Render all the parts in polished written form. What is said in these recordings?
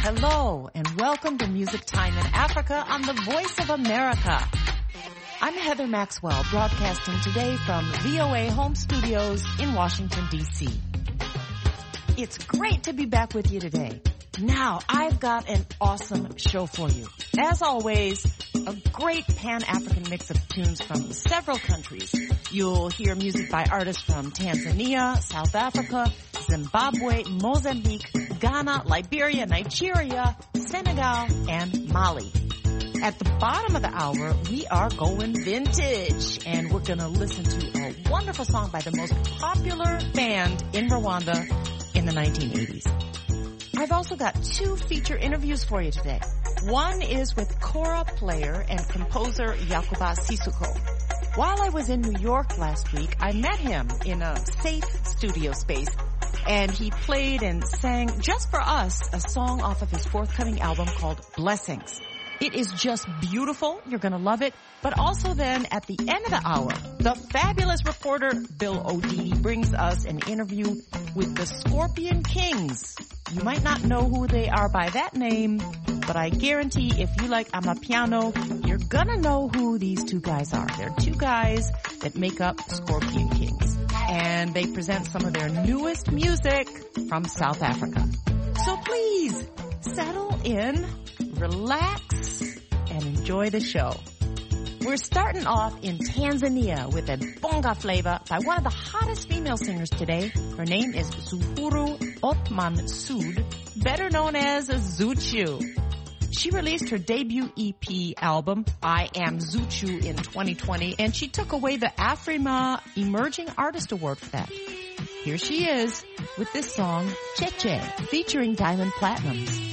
Hello, and welcome to Music Time in Africa on the Voice of America. I'm Heather Maxwell, broadcasting today from VOA Home Studios in Washington, D.C. It's great to be back with you today. Now, I've got an awesome show for you. As always, a great Pan-African mix of tunes from several countries. You'll hear music by artists from Tanzania, South Africa, Zimbabwe, Mozambique, Ghana, Liberia, Nigeria, Senegal, and Mali. At the bottom of the hour, we are going vintage, and we're going to listen to a wonderful song by the most popular band in Rwanda in the 1980s. I've also got two feature interviews for you today. One is with kora player and composer Yakuba Sissoko. While I was in New York last week, I met him in a safe studio space, and he played and sang just for us a song off of his forthcoming album called Blessings. It is just beautiful. You're going to love it. But also then at the end of the hour, the fabulous reporter Bill O'Didi brings us an interview with the Scorpion Kings. You might not know who they are by that name, but I guarantee if you like Amapiano, you're going to know who these two guys are. They're two guys that make up Scorpion Kings. And they present some of their newest music from South Africa. So please, settle in, relax, and enjoy the show. We're starting off in Tanzania with a bonga flavor by one of the hottest female singers today. Her name is Zuhuru Othman Sood, better known as Zuchu. She released her debut EP album, I Am Zuchu, in 2020, and she took away the Afrima Emerging Artist Award for that. Here she is with this song, Cheche, featuring Diamond Platnumz.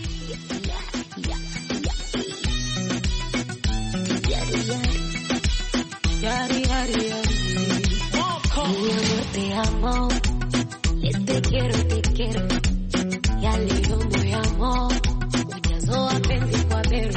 Yari, yari, yari. Mi amor, te amo. Te quiero. Ya leo muy amo. Ujazo wapenzi kwa bero.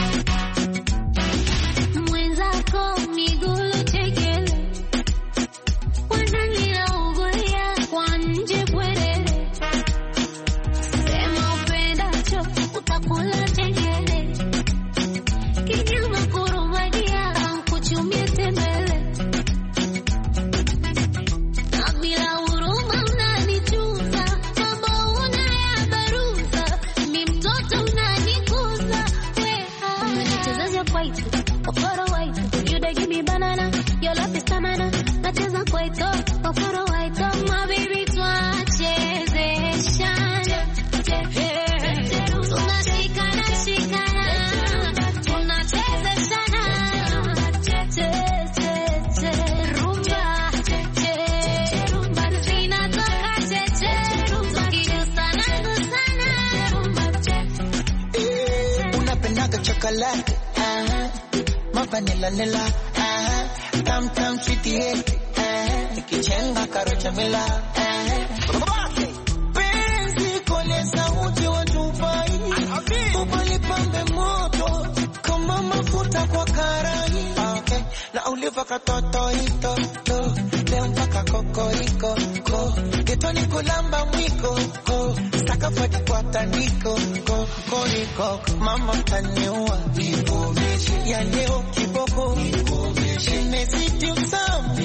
Mwenzako migulu chekele. Wananila ugoya kwa nje bwerere. Sema upendacho utakula chekele. Kinyama kurumadia kuchumia tembele. Okoro white, you dey give me banana. Your love is stamina. Nacheza kwaito, okoro white, my baby twachezeshana. Tunashikana, tunachezeshana. Rumba, zinatoka tukigusana, gusana. Unapendaga chocolate, vanilla nilla, tam tam sweetie, ikichenga karocha mila, penzi kole sauti wa Dubai, ubalipambe moto kama mafuta kwa karai, okay, na uliva katoto ito, leo mpaka kokoriko, getoni kulamba mwiko, sakafadi kwa tandiko, kokoriko, mama taniua, ya leo kiboko imezidi utamu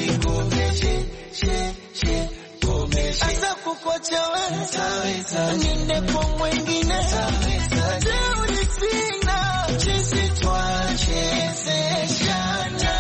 asa kukocha wewe ninde kwa mwengine teuli sina chisi twachezeshana.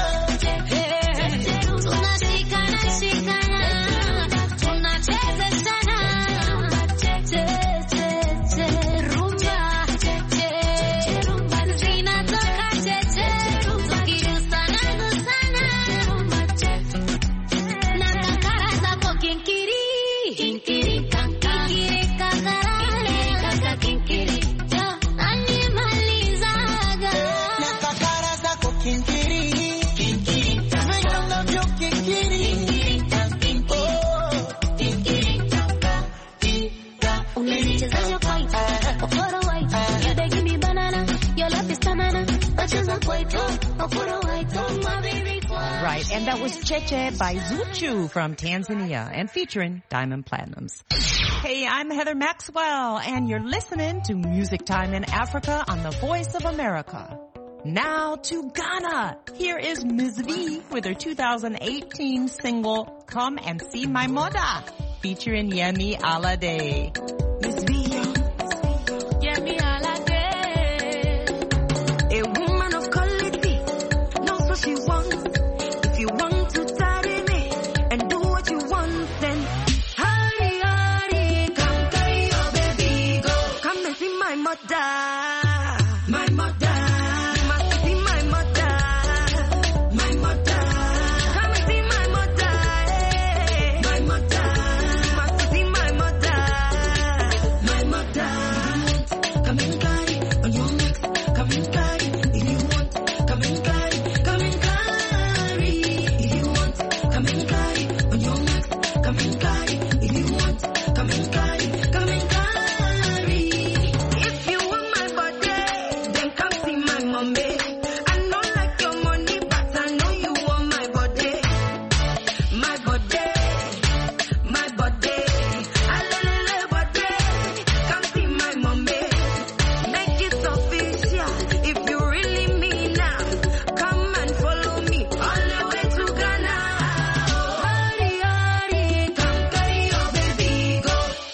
right, and that was Cheche by Zuchu from Tanzania and featuring Diamond Platinums. Hey, I'm Heather Maxwell, and you're listening to Music Time in Africa on the Voice of America. Now to Ghana. Here is Ms. V with her 2018 single, Come and See My Mother, featuring Yemi Alade. Ms. V. Yemi Alade, a woman of quality, knows what she wants. If you want to marry me and do what you want, then hurry, hurry, come carry your baby, go. Come and see my mother, my mother. You must see my mother, my mother. Come and see my mother, hey. My mother. You must see my mother, my mother. Come and carry on your neck, come and carry if you want. Come and carry, come and carry if you want. Come and carry on your neck, come and carry if you want. Come and carry, come and carry. If you want my body, then come see my mommy. I know like your money, but I know you want my body. My body, my body. Alele body, come see my mommy. Make it official if you really mean now. Come and follow me all the way to Ghana. Hurry, hurry, come carry your baby, go.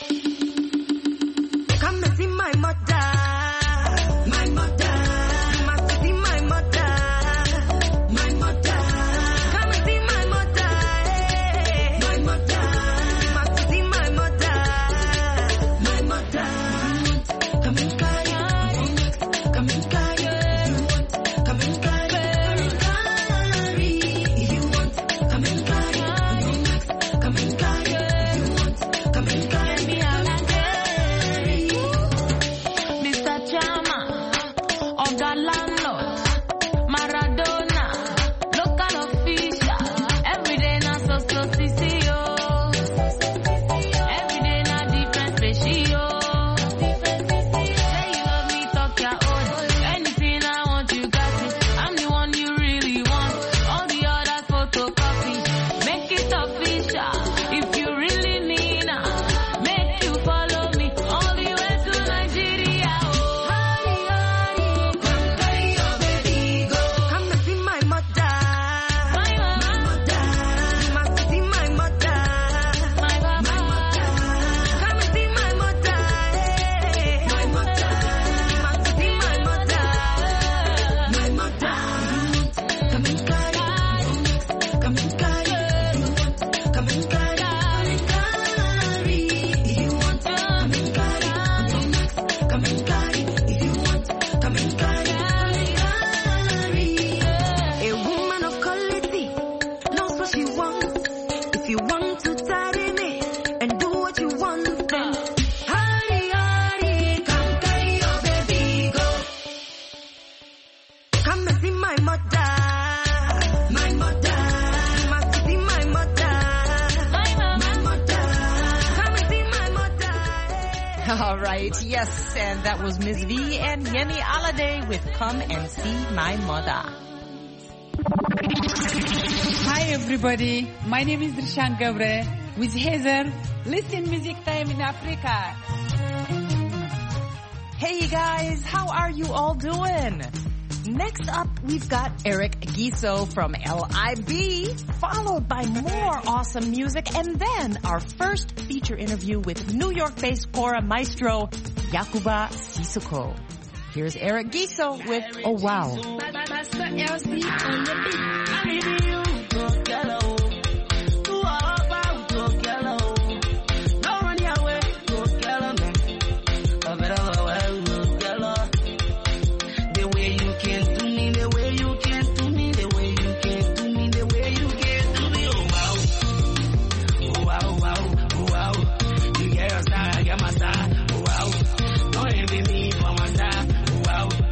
Come and see my mother, my mother. You must see my mother, my mother. Come and see my mother, hey. My mother. You must see my mother, my mother. Come and carry, come and carry. Come and carry, if you want. Come and carry, come and carry, if you want. Come and carry, Mr. Chama, Oga Landlord, Maradona, local official. Every day na so CCO. Every day na different ratio. Say you love me, talk your own. Anything I want, you got it. I'm the one you really want. All the others photocopy. Make it official. If you really need her, make you follow me all the way to Nigeria. Hurry, hurry, come carry your baby, go. Come and see my mother, my mother. You must see my mother, my mother. Come and see my mother, hey. My mother. You must see my mother, my mother. Come and carry, come and carry. Come and carry, if you want. Come and carry, come and carry, if you want. Come and carry. A woman of quality knows what she wants. If you want to marry me and do what you want, then hurry, hurry, come carry your baby, go. Come and see my mother, my mother. You must see my mother, my mother. Come and see my mother. All right, yes, and that was Ms. V and Yemi Alade with Come and See My Mother. Hi everybody, my name is Rishan Gabre with Heather. Listen Music Time in Africa. Hey guys, how are you all doing? Next up, we've got Eric Giso from LIB, followed by more awesome music, and then our first feature interview with New York-based Kora maestro, Yakuba Sissoko. Here's Eric Giso with Oh Wow.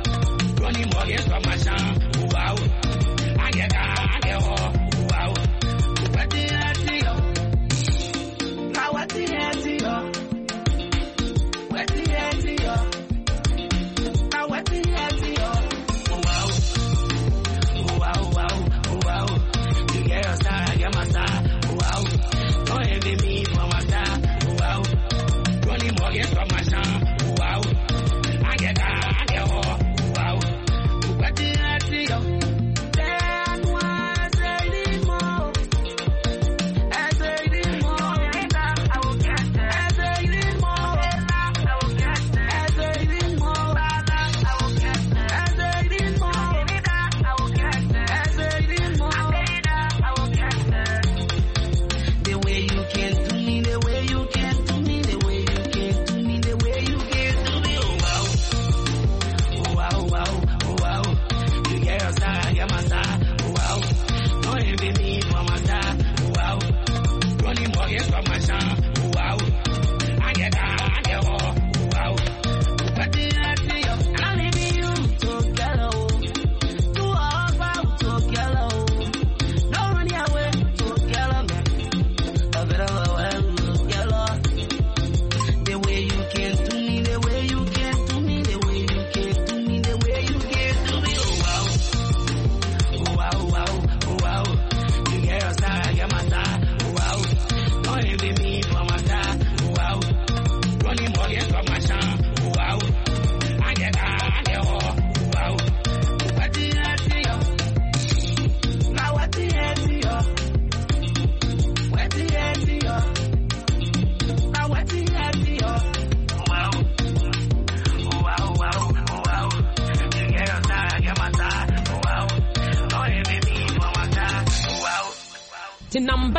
Running mortgage from my shop, wow. I get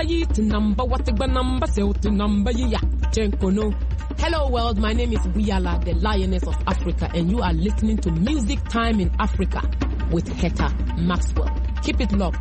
yit number what the number say to number ya chenkono. Hello world, my name is Buyala, the Lioness of Africa, and you are listening to Music Time in Africa with Heather Maxwell. Keep it locked.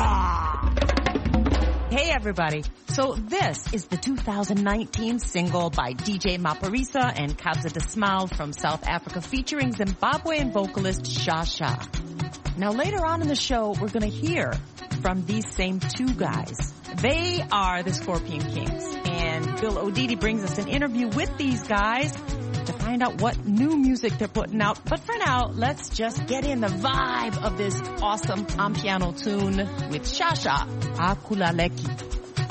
Hey everybody. So this is the 2019 single by DJ Maphorisa and Kabza De Smile from South Africa featuring Zimbabwean vocalist Shasha. Now later on in the show, we're going to hear from these same two guys. They are the Scorpion Kings, and Bill O'Didi brings us an interview with these guys to find out what new music they're putting out. But for now, let's just get in the vibe of this awesome piano tune with Shasha, Akulaleki.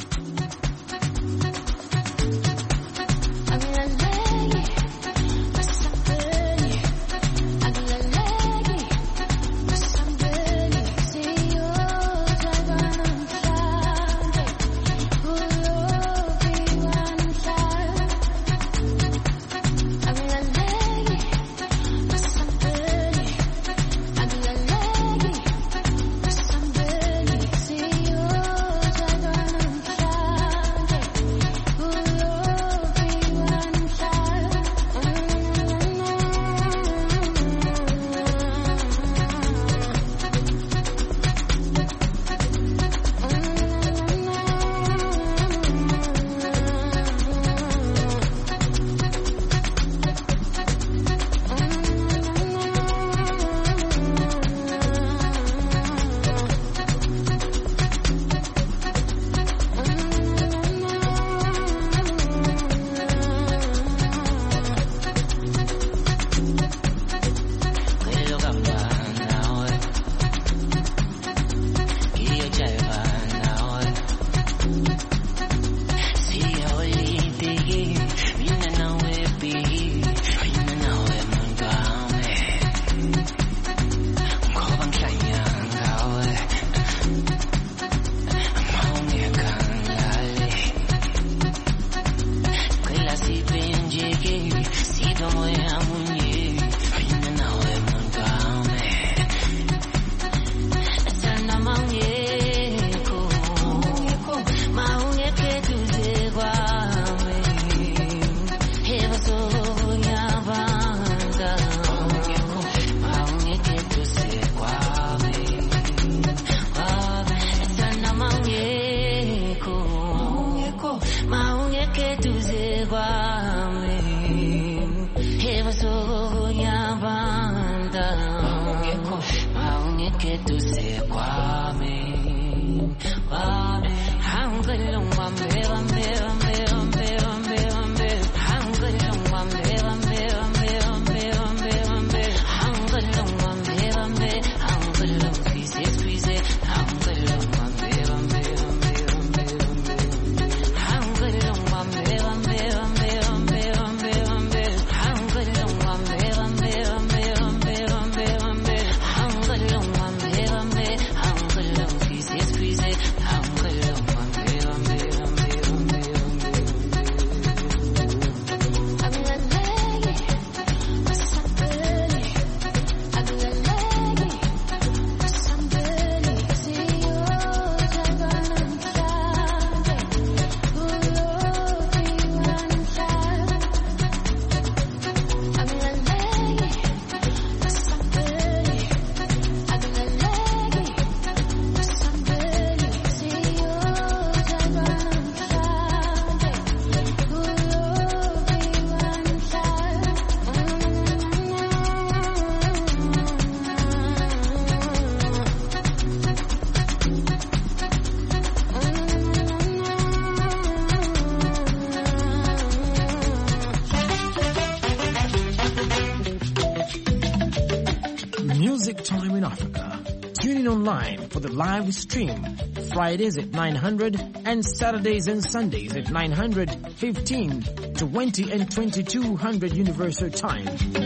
Music Time in Africa. Tune in online for the live stream. Fridays at 900 and Saturdays and Sundays at 900, 15, 20 and 2200 Universal Time.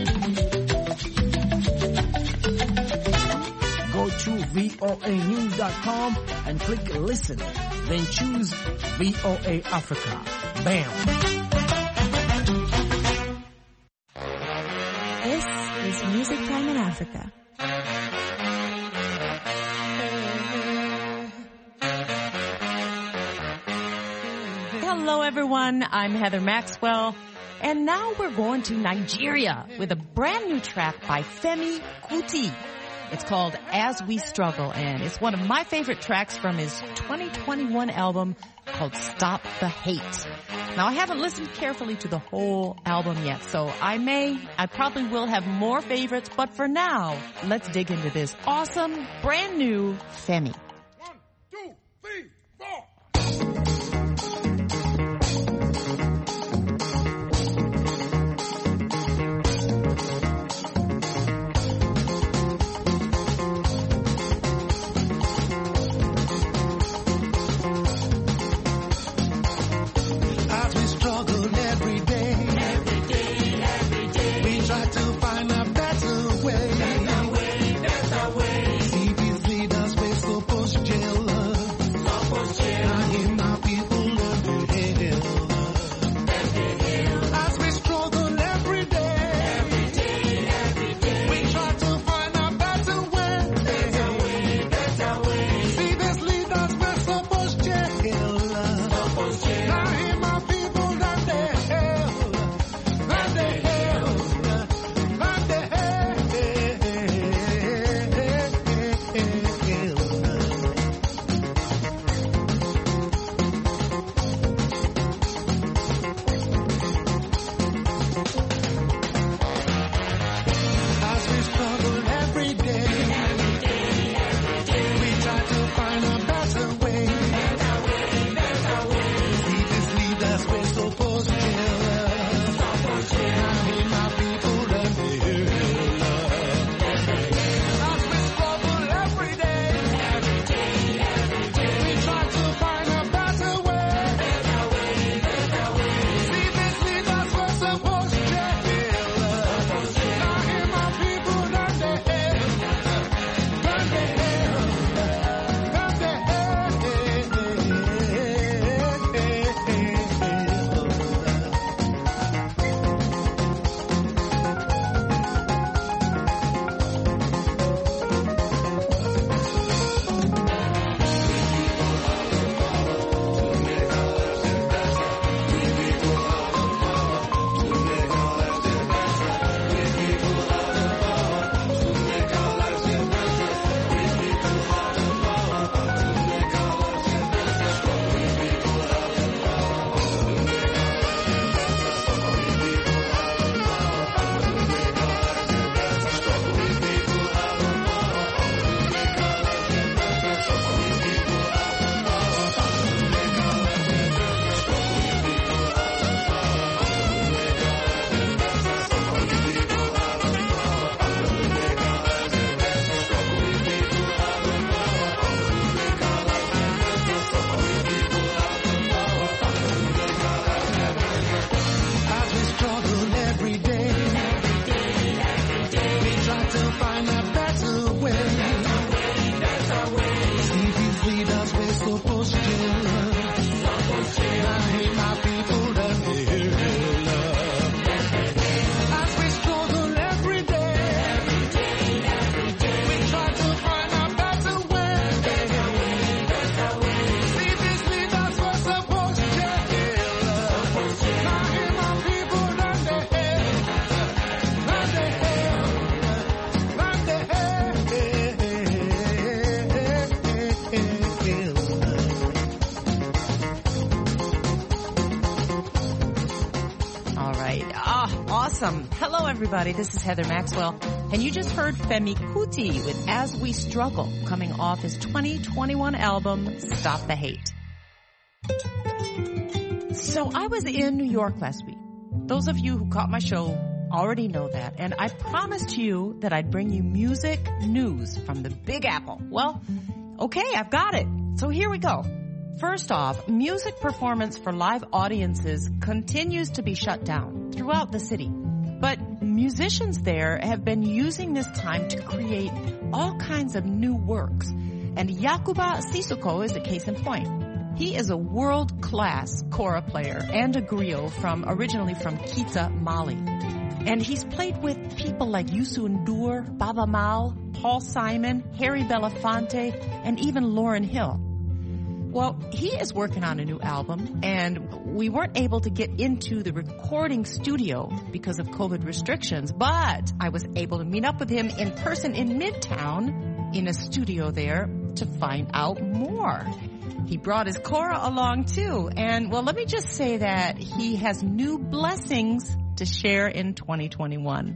Go to voanews.com and click listen. Then choose VOA Africa. Bam! This is Music Time in Africa. Hello, everyone. I'm Heather Maxwell. And now we're going to Nigeria with a brand new track by Femi Kuti. It's called As We Struggle, and it's one of my favorite tracks from his 2021 album called Stop the Hate. Now, I haven't listened carefully to the whole album yet, so I probably will have more favorites, but for now, let's dig into this awesome, brand new Femi. 1, 2, 3, 4. Awesome. Hello, everybody. This is Heather Maxwell, and you just heard Femi Kuti with As We Struggle, coming off his 2021 album, Stop the Hate. So I was in New York last week. Those of you who caught my show already know that, and I promised you that I'd bring you music news from the Big Apple. Well, okay, I've got it. So here we go. First off, music performance for live audiences continues to be shut down throughout the city. But musicians there have been using this time to create all kinds of new works. And Yakuba Sissoko is a case in point. He is a world-class kora player and a griot originally from Kita, Mali. And he's played with people like Youssou N'Dour, Baba Maal, Paul Simon, Harry Belafonte, and even Lauryn Hill. Well, he is working on a new album, and we weren't able to get into the recording studio because of COVID restrictions, but I was able to meet up with him in person in Midtown in a studio there to find out more. He brought his kora along too, and well, let me just say that he has new blessings to share in 2021.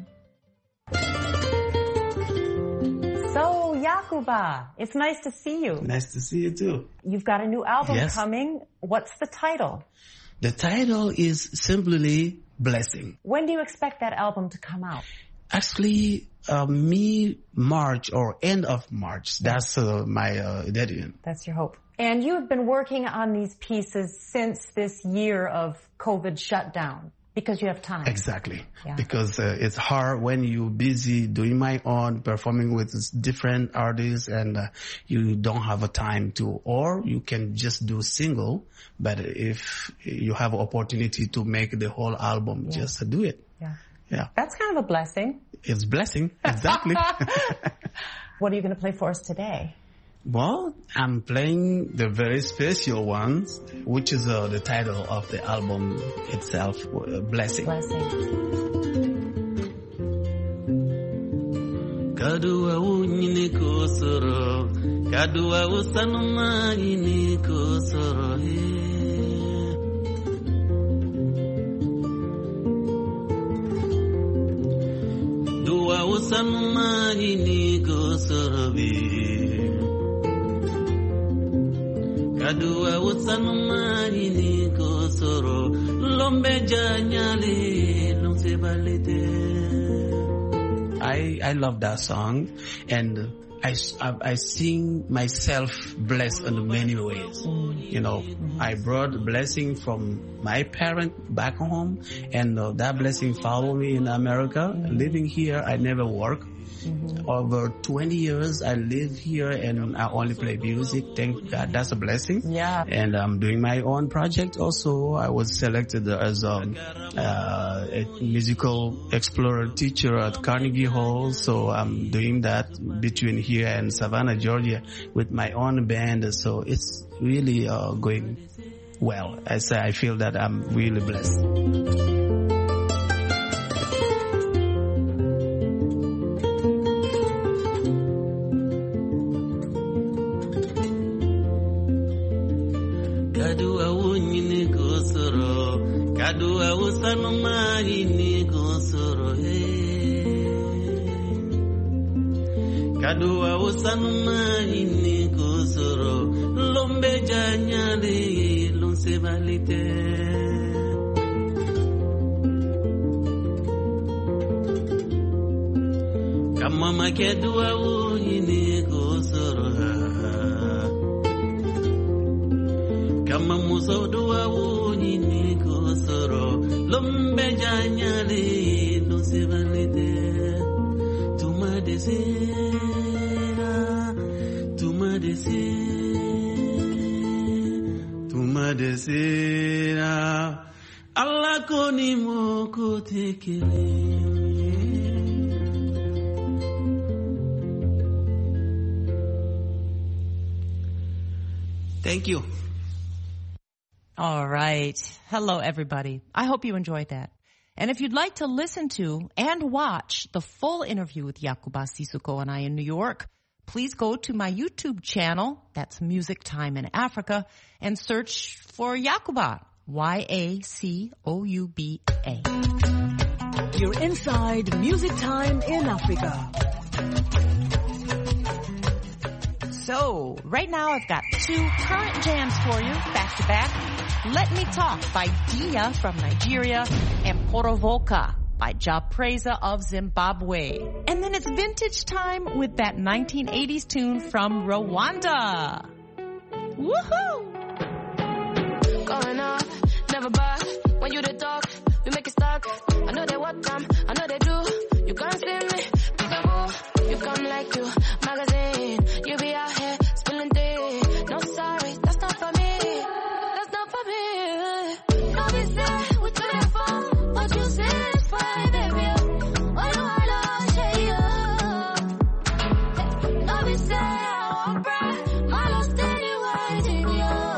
So, Yakuba, it's nice to see you. Nice to see you too. You've got a new album coming. What's the title? The title is simply Blessing. When do you expect that album to come out? Actually, March or end of March. That's my deadline. That's your hope. And you've been working on these pieces since this year of COVID shutdown. Because you have time. Exactly. Yeah. Because it's hard when you're busy doing my own, performing with different artists, and you don't have a time to, or you can just do single, but if you have an opportunity to make the whole album, just do it. Yeah. Yeah. That's kind of a blessing. It's a blessing. Exactly. What are you going to play for us today? Well, I'm playing the very special ones, which is the title of the album itself, Blessing. Kadua unyini kusoro, kadua usanuma yini kusoro. Dua usanuma yini kusoro Kadua usanuma yini kusoro, lombe janyale lomse balete. I love that song, and I sing myself blessed in many ways. You know, I brought blessing from my parent back home, and that blessing followed me in America. Living here, I never work. Over 20 years, I live here and I only play music. Thank God, that's a blessing. Yeah. And I'm doing my own project also. I was selected as a musical explorer teacher at Carnegie Hall. So I'm doing that between here and Savannah, Georgia with my own band. So it's really going well. I feel that I'm really blessed. Kadua usanuma yini kusoro Kadua usanuma yini kusoro lombe janyale lonse balite Kama makedua yini kusoro Kama musodua yini kusoro lombe janyale no se valide tu me desira Allah koni moko tekele. Thank you. All right. Hello, everybody. I hope you enjoyed that. And if you'd like to listen to and watch the full interview with Yakuba Sissoko and I in New York, please go to my YouTube channel, that's Music Time in Africa, and search for Yakuba, Y-A-C-O-U-B-A. You're inside Music Time in Africa. So, right now I've got two current jams for you, back to back. Let Me Talk by Dia from Nigeria and Porovoka by Ja Preza of Zimbabwe. And then it's vintage time with that 1980s tune from Rwanda. Woohoo! Going off, never back. When you the talk, we make it stuck. I know they what come, I know they do. You can't see me, peekaboo. You come like you, magazine. You be out here spilling tea. No sorry, that's not for me. That's not for me. Don't be sad, what you there for? What you say is fine, baby. Why do I love you? Don't be sad, I'm bright. My lost anyway, baby.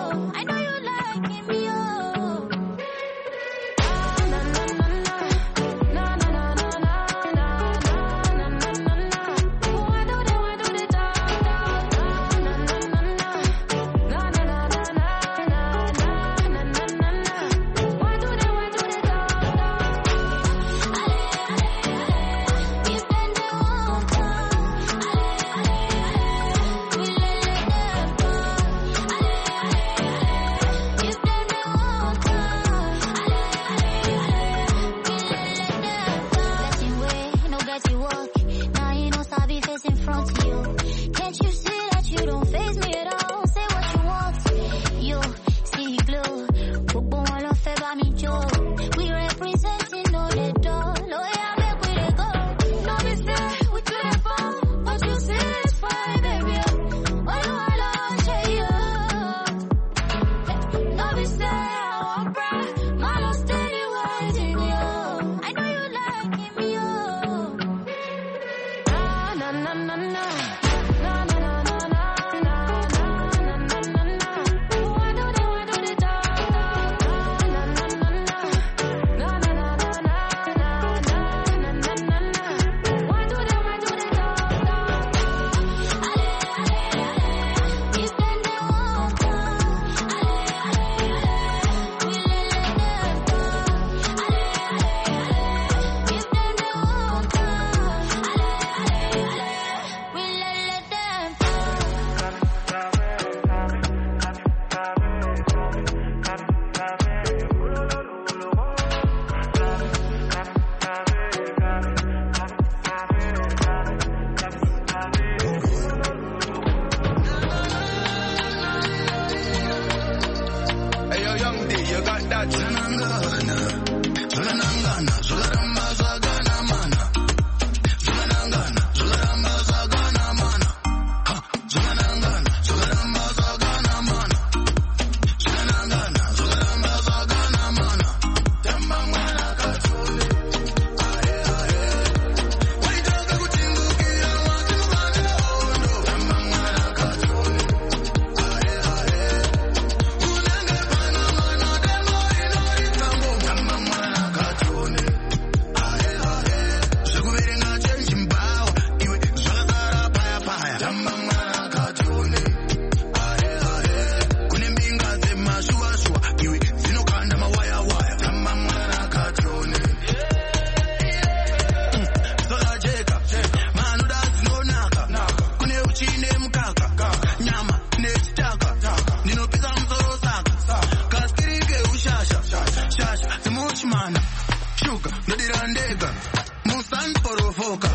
ndirandega musan porovoka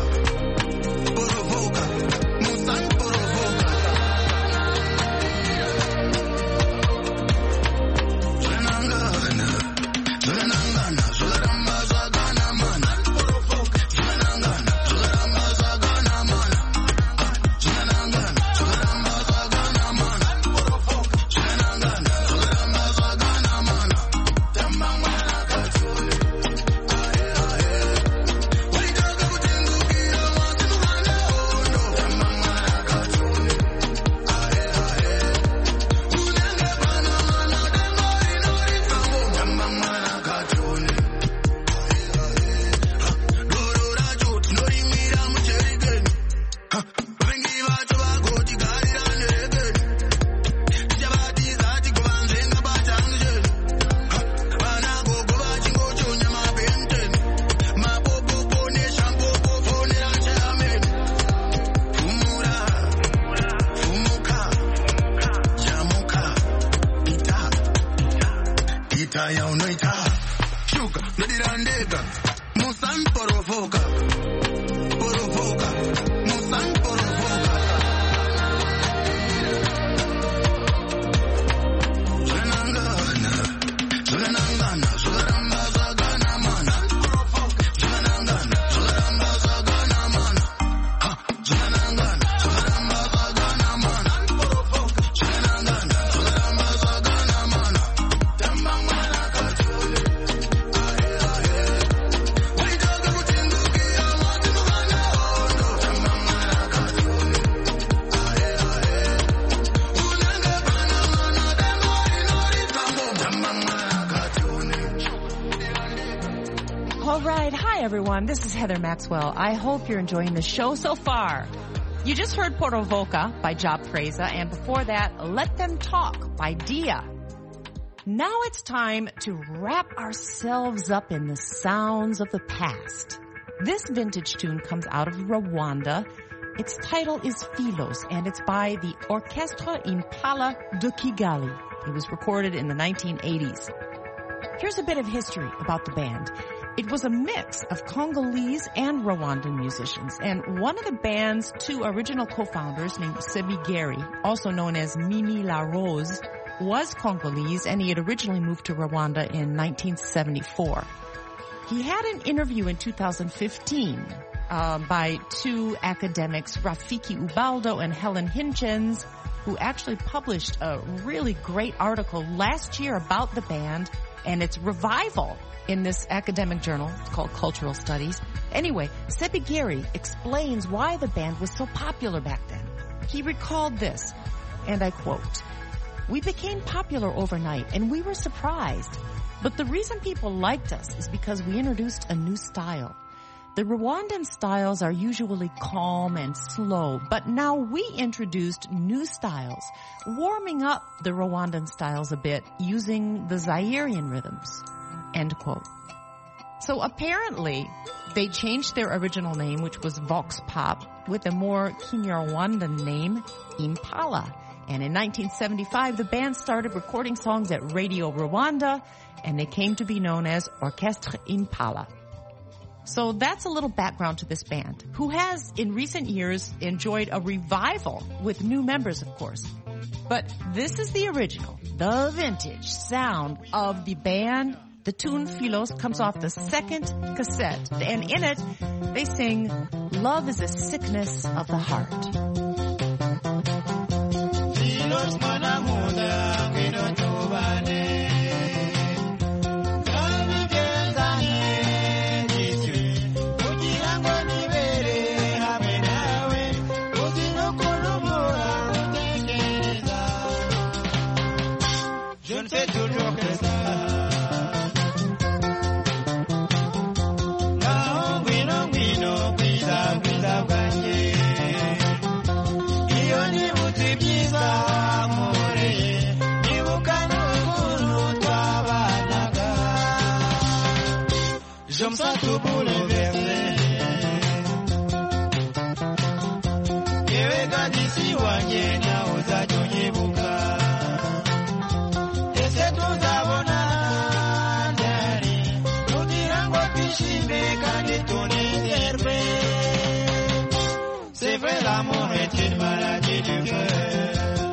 musan porovoka zvenangana zvoramba zvagana mana zvenangana zvoramba zvagana mana zvenangana zvoramba zvagana mana zvenangana zvoramba zvagana mana tamba mwana katsuri ya unoita shuka ndirandega musan porovoka musan porovoka zvenangana zvoramba zvagana mana zvenangana zvoramba zvagana mana zvenangana zvoramba zvagana mana zvenangana zvoramba zvagana mana tamba mwana katsuri waitaga kutendukira matinukana hondo tamba mwana katsuri unenge pana mana demo rinoritambo tamba mwana katsuri. All right. Hi, everyone. This is Heather Maxwell. I hope you're enjoying the show so far. You just heard Porovoka by Job Preza, and before that, Let Them Talk by Dia. Now it's time to wrap ourselves up in the sounds of the past. This vintage tune comes out of Rwanda. Its title is Philos, and it's by the Orchestre Impala de Kigali. It was recorded in the 1980s. Here's a bit of history about the band. It was a mix of Congolese and Rwandan musicians, and one of the band's two original co-founders, named Sebi Gary, also known as Mimi La Rose, was Congolese, and he had originally moved to Rwanda in 1974. He had an interview in 2015 by two academics, Rafiki Ubaldo and Helen Hinchens, who actually published a really great article last year about the band and its revival in this academic journal. It's called Cultural Studies. Anyway, Sebi Gary explains why the band was so popular back then. He recalled this, and I quote, "We became popular overnight, and we were surprised. But the reason people liked us is because we introduced a new style. The Rwandan styles are usually calm and slow, but now we introduced new styles, warming up the Rwandan styles a bit using the Zairian rhythms." End quote. So apparently, they changed their original name, which was Vox Pop, with a more Kinyarwandan name, Impala. And in 1975, the band started recording songs at Radio Rwanda, and they came to be known as Orchestre Impala. So that's a little background to this band, who has, in recent years, enjoyed a revival with new members, of course. But this is the original, the vintage sound of the band. The tune Philos comes off the second cassette, and in it, they sing, "Love is a sickness of the heart." Je me sens tout bouleversé. Keweka disi wanyenya uzatunyibuka. Ese tuzabona ndani. Kugira ngo twishime kandi ton énervé. C'est vrai, l'amour est une maladie du cœur.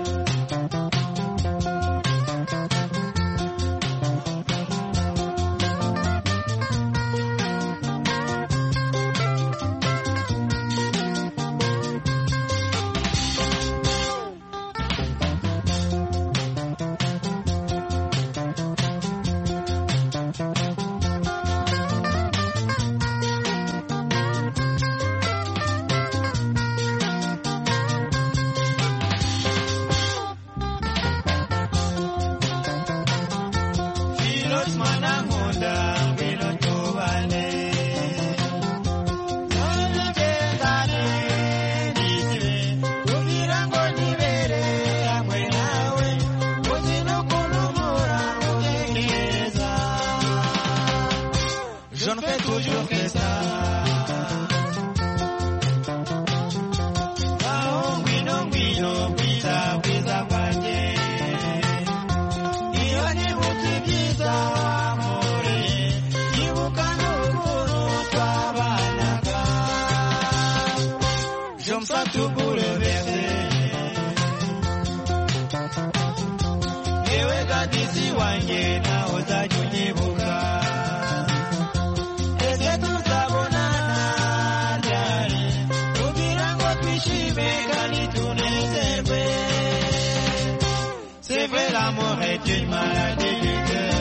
C'est vrai, l'amour est une maladie du cœur.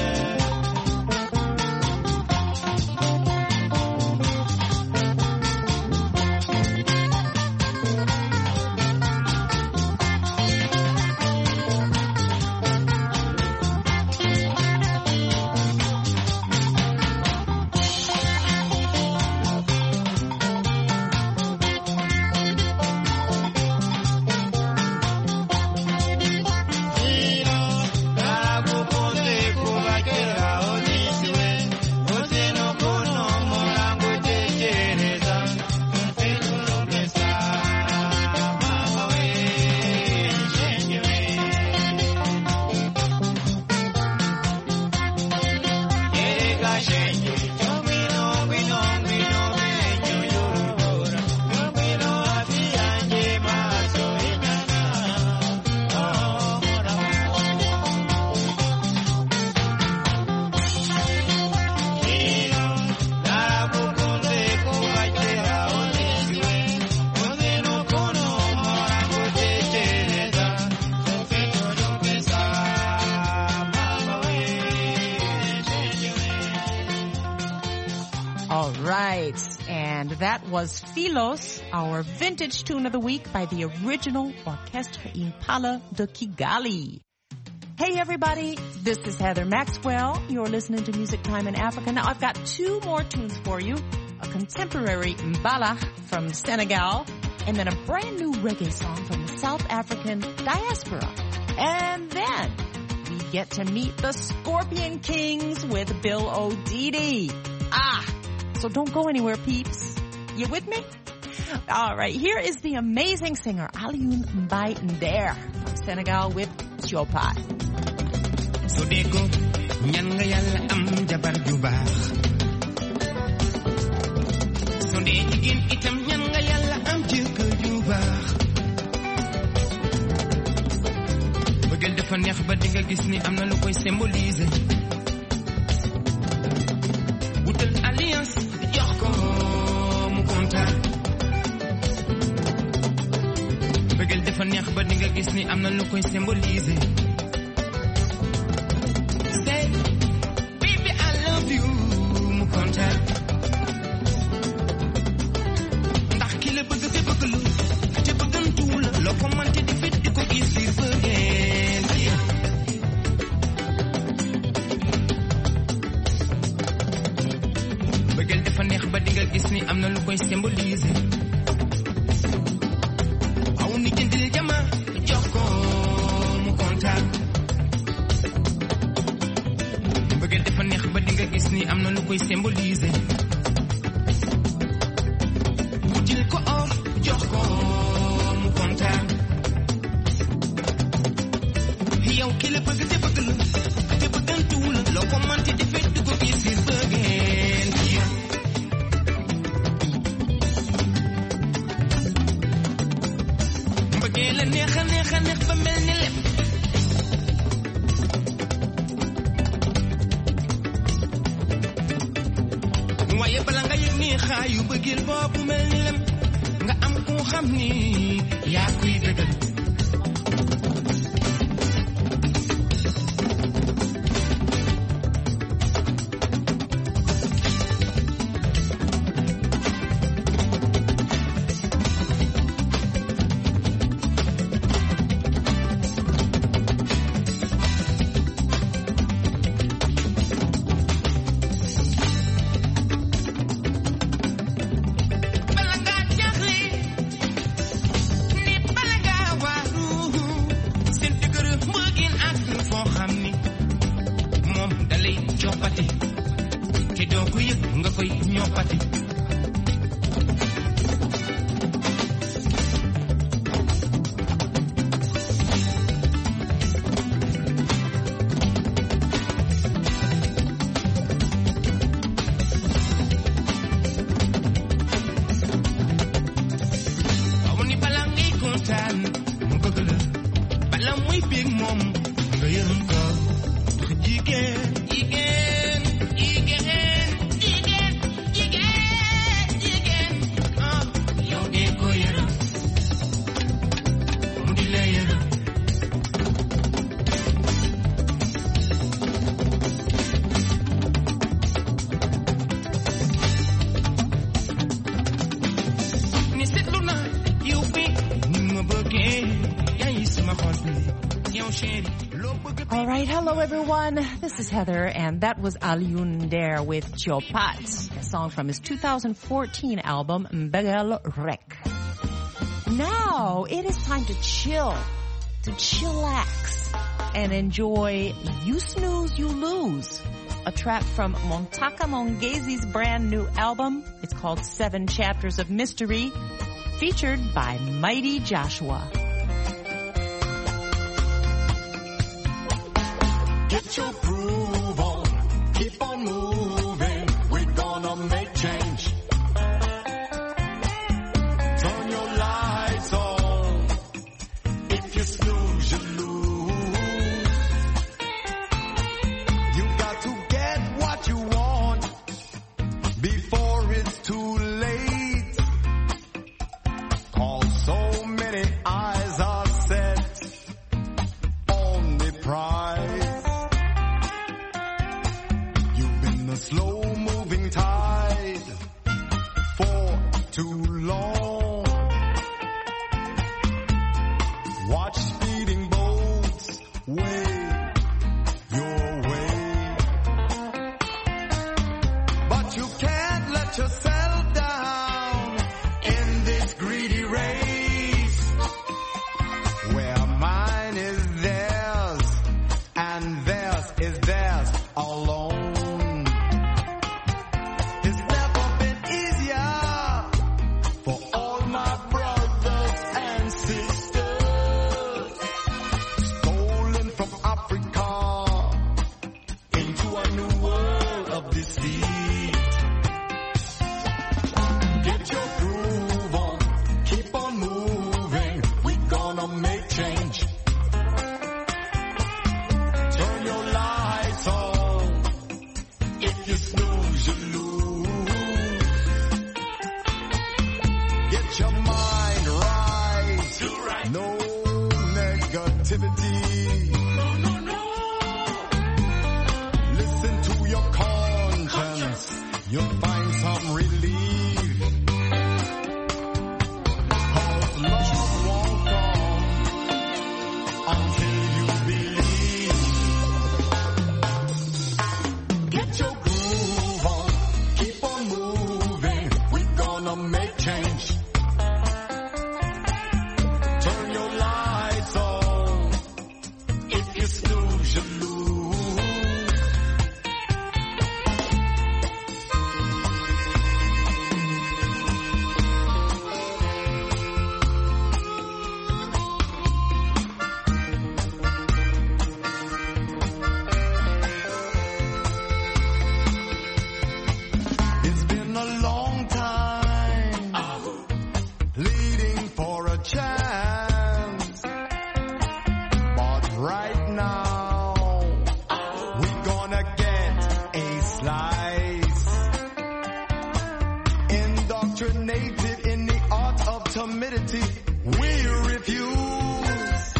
That was Philos, our vintage tune of the week by the original Orchestre Impala de Kigali. Hey everybody, this is Heather Maxwell. You're listening to Music Time in Africa. Now I've got two more tunes for you. A contemporary mbala from Senegal, and then a brand new reggae song from the South African diaspora. And then we get to meet the Scorpion Kings with Bill O'Didi. So don't go anywhere, peeps. You with me? All right, here is the amazing singer Alioune Mbaye Nder from Senegal with Chopai. So deko ñan nga yalla am jabar ju baax. So de jigéen itam ñan nga yalla am jëkkër ju baax. Bëggal dafa neex ba di nga gis ni am na lu koy symboliser. Wutal alliance jox ko mu kontaan. Bëggal dafa neex ba di nga gis ni am na lu koy symboliser. Say, baby, I love you, mu kontaan. Ndax ki la bëgg te bëgg lu te bëggantu la loo ko mënti di fit di ko gis biir bëggeen. Bëggal dafa neex ba di nga gis ni am na lu koy symboliser. Aw ni jëndil jama jox ko mu kontaan. Bëggal dafa neex ba di nga gis ni am na lu koy symboliser. Wutil ko or jox ko mu kontaan. Yow ki la bëgg te bëgg la te bëggantu la loo ko mënti di fekk du ko gis biir bëggeen. la neex a neex a neex ba mel ni lem waaye bala nga yëg ni xaayu bëggil boobu mel ni lem nga am ku xam ni yaa kuy dëggal All right, hello everyone. This is Heather, and that was Alioune Nder with Chopat, a song from his 2014 album Mbegel Rek. Now it is time to chill, to chillax, and enjoy You Snooze, You Lose, a track from Montaka Mongezi's brand new album. It's called 7 Chapters of Mystery, featured by Mighty Joshua. Get your groove on, keep on moving, we're gonna make change. Turn your lights on, if you snooze, you lose. You got to get what you want, before it's too late. 'Cause so many eyes are set on the prize. A slow-moving tide for too long. Watch speeding boats way your way. But you can't let yourself down in this greedy race, where mine is theirs and theirs is theirs alone. Listen to your conscience, you'll find some relief. 'Cause love won't come until you believe. Get your groove on, keep on moving, we're gonna make change. Turn your lights on, if you snooze, you lose. It's been a long time indoctrinated in the art of timidity. We refuse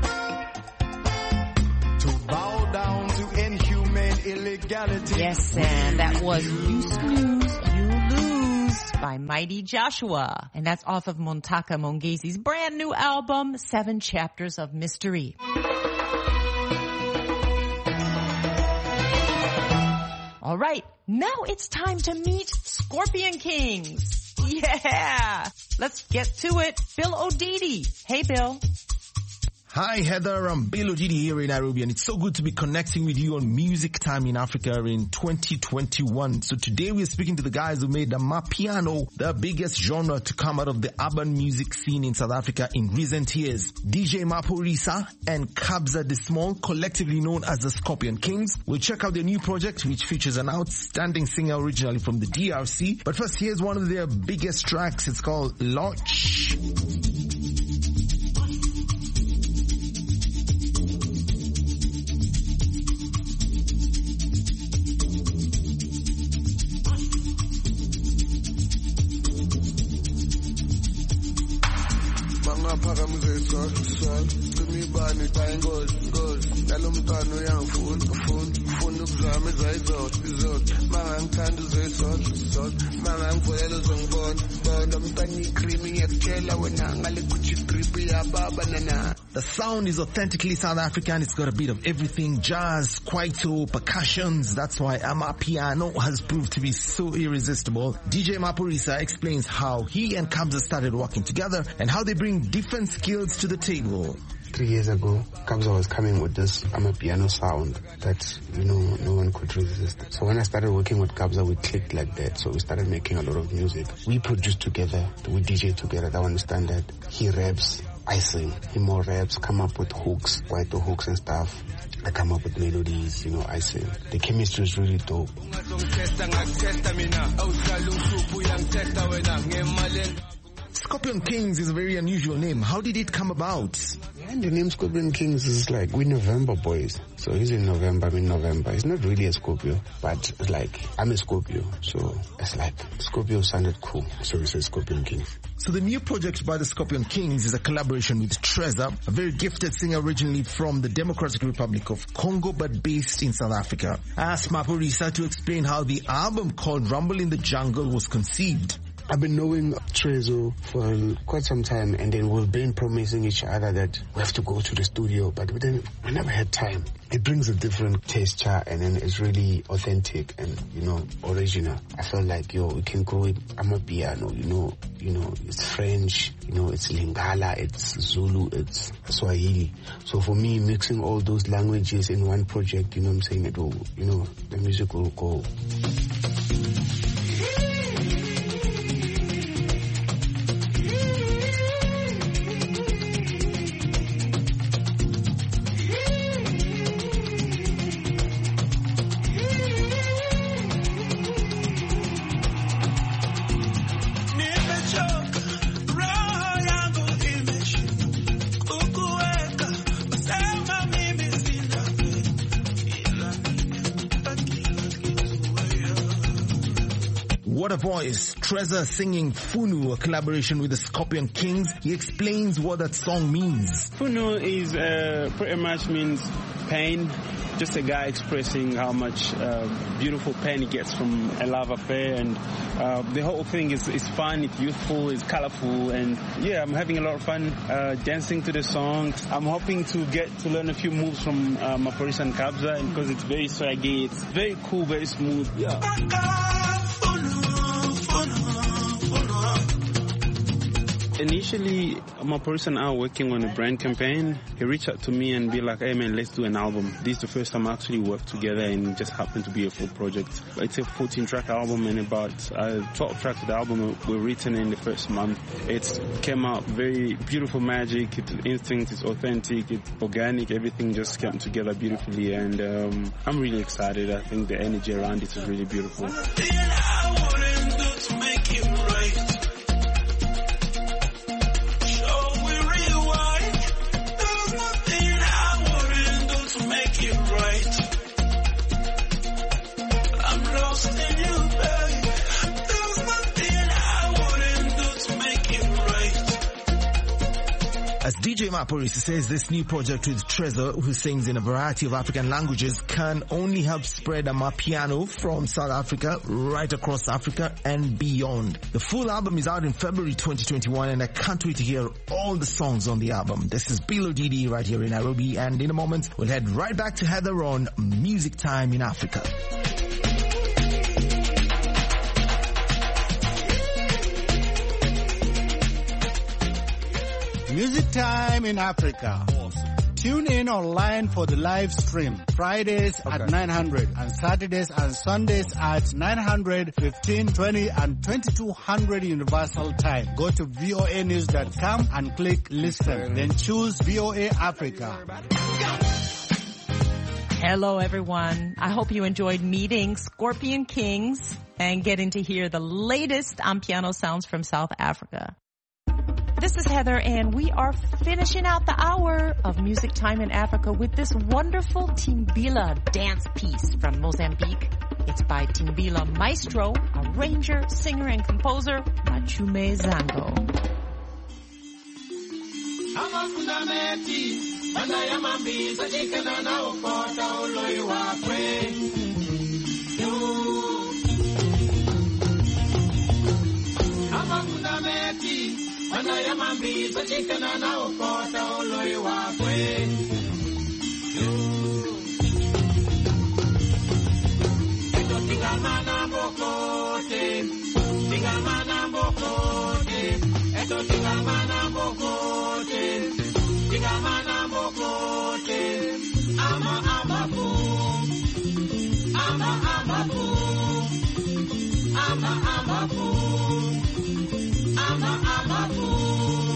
to bow down to inhumane illegality. Yes, and that was You Snooze, You Lose by Mighty Joshua. And that's off of Montaka Mongezi's brand new album, 7 Chapters of Mystery. All right, now it's time to meet Scorpion Kings. Yeah, let's get to it. Bill Odidi. Hey, Bill. Hi Heather, I'm Bill Odidi here in Nairobi, and it's so good to be connecting with you on Music Time in Africa in 2021. So today we're speaking to the guys who made the Amapiano the biggest genre to come out of the urban music scene in South Africa in recent years. DJ Maphorisa and Kabza De Small, collectively known as the Scorpion Kings. We'll check out their new project, which features an outstanding singer originally from the DRC. But first, here's one of their biggest tracks. It's called Lodge. The sound is authentically South African. It's got a bit of everything: jazz, kwaito, percussions. That's why Amapiano has proved to be so irresistible. DJ Maphorisa explains how he and Kabza started working together and how they bring different skills to the table. 3 years ago, Kabza was coming with this Amapiano sound that, no one could resist. So when I started working with Kabza, we clicked like that. So we started making a lot of music. We produced together, we DJ together. I understand that he raps, I sing. He more raps, come up with hooks, kwaito hooks and stuff. I come up with melodies, I sing. The chemistry is really dope. Scorpion Kings is a very unusual name. How did it come about? And the name Scorpion Kings is like, we're November boys. So he's in November, I'm in November. He's not really a Scorpio, but it's like, I'm a Scorpio. So it's like, Scorpio sounded cool. So we say Scorpion Kings. So the new project by the Scorpion Kings is a collaboration with Trezor, a very gifted singer originally from the Democratic Republic of Congo, but based in South Africa. I asked Maphorisa to explain how the album called Rumble in the Jungle was conceived. I've been knowing Trezor for quite some time, and then we've been promising each other that we have to go to the studio, but then we never had time. It brings a different texture, and then it's really authentic and, original. I felt like, we can go with Amapiano, it's French, it's Lingala, it's Zulu, it's Swahili. So for me, mixing all those languages in one project, the music will go. What a voice. Trezor singing Funu, a collaboration with the Scorpion Kings. He explains what that song means. Funu is pretty much means pain. Just a guy expressing how much beautiful pain he gets from a love affair, and the whole thing is fun, it's youthful, it's colorful, and yeah, I'm having a lot of fun dancing to the song. I'm hoping to get to learn a few moves from Maphorisa and Kabza, because it's very swaggy, it's very cool, very smooth. Yeah. Initially, Maphorisa and I were working on a brand campaign. He reached out to me and be like, hey man, let's do an album. This is the first time I actually worked together, and it just happened to be a full project. It's a 14-track album, and about 12 tracks of the album were written in the first month. It came out very beautiful magic, it's instinct, it's authentic, it's organic, everything just came together beautifully, and I'm really excited. I think the energy around it is really beautiful. As DJ Maporisa says, this new project with Trezor, who sings in a variety of African languages, can only help spread Amapiano from South Africa right across Africa and beyond. The full album is out in February 2021, and I can't wait to hear all the songs on the album. This is Bilo Didi right here in Nairobi, and in a moment we'll head right back to Heather on Music Time in Africa. Music Time in Africa. Tune in online for the live stream. Fridays at 900 and Saturdays and Sundays at 900, 15, 20 and 2200 Universal Time. Go to voanews.com and click listen. Then choose VOA Africa. Hello, everyone. I hope you enjoyed meeting Scorpion Kings and getting to hear the latest Amapiano sounds from South Africa. This is Heather, and we are finishing out the hour of Music Time in Africa with this wonderful Timbila dance piece from Mozambique. It's by Timbila maestro, arranger, singer, and composer Machume Zango. Wana ya mambi chikana na ukota oloi wakwe. Eto tingamana bokote, tingamana bokote. Eto tingamana bokote, tingamana bokote. Ama ama boom, ama ama boom, ama ama boom. I'm a fool.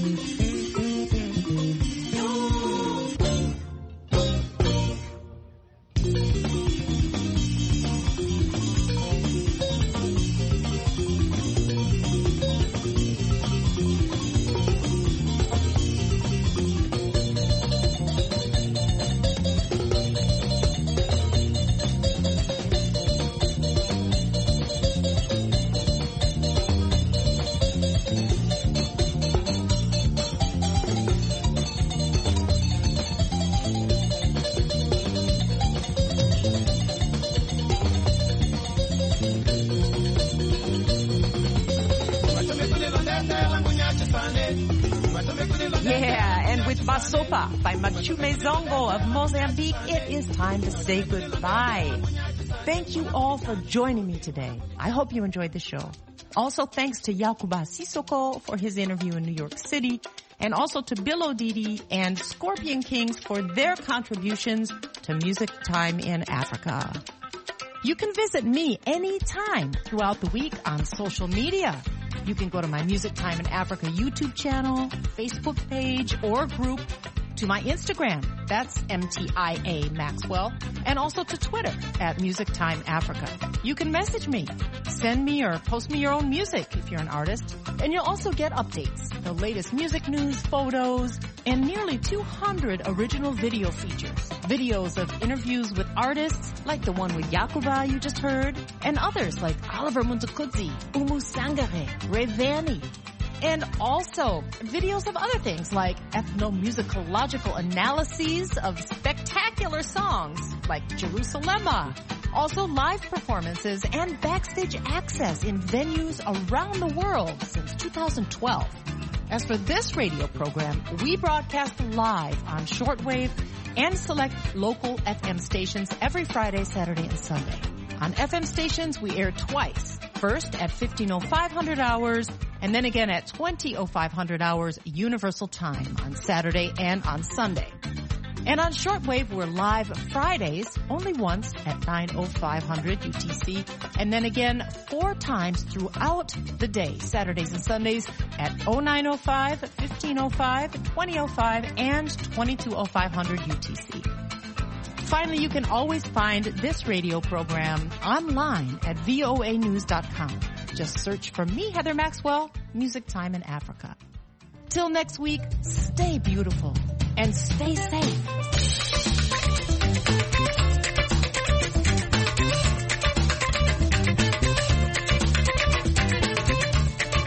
Yeah, and with Basopa by Machume Zango of Mozambique, it is time to say goodbye. Thank you all for joining me today. I hope you enjoyed the show. Also, thanks to Yakuba Sissoko for his interview in New York City, and also to Bilo Didi and Scorpion Kings for their contributions to Music Time in Africa. You can visit me anytime throughout the week on social media. You can go to my Music Time in Africa YouTube channel, Facebook page, or group, to my Instagram, that's MTIA Maxwell, and also to Twitter at Music Time Africa. You can message me, send me or post me your own music if you're an artist, and you'll also get updates, the latest music news, photos, and nearly 200 original video features. Videos of interviews with artists, like the one with Yakuba you just heard, and others like Oliver Muntukudzi, Umu Sangare, Rayvani, and also videos of other things like ethnomusicological analyses of spectacular songs like Jerusalema. Also live performances and backstage access in venues around the world since 2012. As for this radio program, we broadcast live on shortwave and select local FM stations every Friday, Saturday, and Sunday. On FM stations, we air twice. First at 15:0500 hours, and then again at 20:0500 hours Universal Time on Saturday and on Sunday. And on shortwave, we're live Fridays, only once at 9:0500 UTC, and then again 4 times throughout the day, Saturdays and Sundays at 09:05, 15:05, 20:05, and 22:0500 UTC. Finally, you can always find this radio program online at voanews.com. Just search for me, Heather Maxwell, Music Time in Africa. Till next week, stay beautiful and stay safe.